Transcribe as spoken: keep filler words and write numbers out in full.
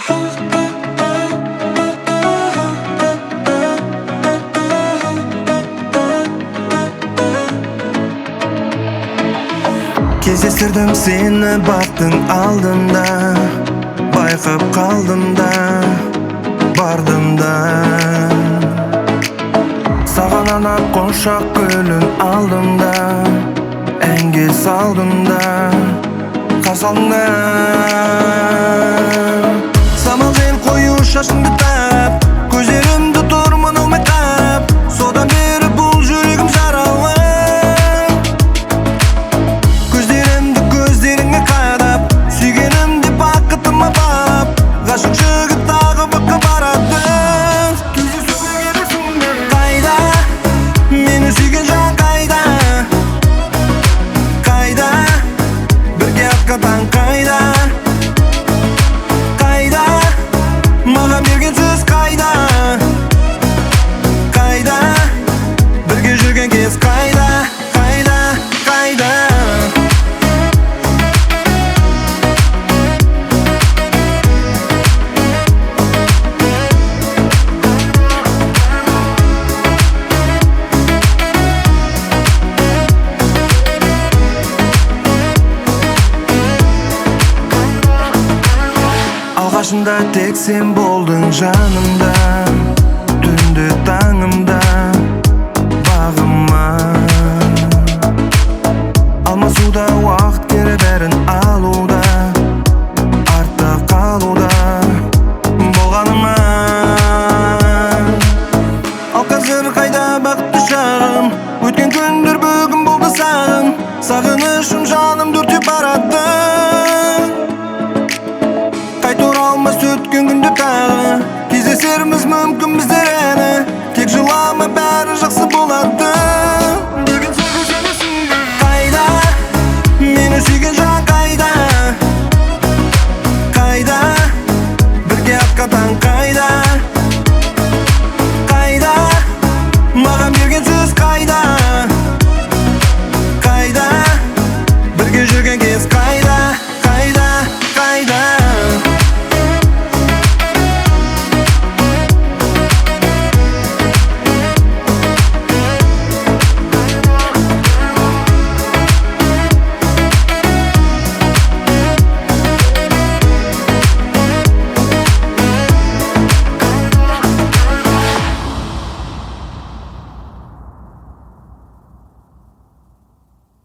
Кездестірдім сені бақтың алдында, байқап қалдым да, бардым да. Саған анап қоншақ гүлін алдым да, әнге салдым да, қарсы алдыңда. Самал жел қою шашыңды тап, көздерімді тұрмын алмай тап. Содан бері бұл жүрегім жаралы, көздерімді көздеріңе қадап, сүйгенімде бақытыма бап. Ғашық жігіт тағы баққа барады. Қайда мені сүйген жан, қайда, қайда бірге атқан қайда, қайда маған берген сөз, қайда, қайда бірге жүрген кез, қайда, қайда, қайда. Алғашында тек сен болдың жанымда, түнде таңымда, бағыма. Алмасуда уақыт кері бәрін алуда, артта қалуда болғаныма. Ал қазір қайда бақытты шағым, өткен күндер бүгін болды сағым. Сағынышым жаным дүртеп барады, қайта оралмас өткен күнде тағы. Кездесеріміз мүмкін біздер әлі, тек жылама бәрі жақсы болады.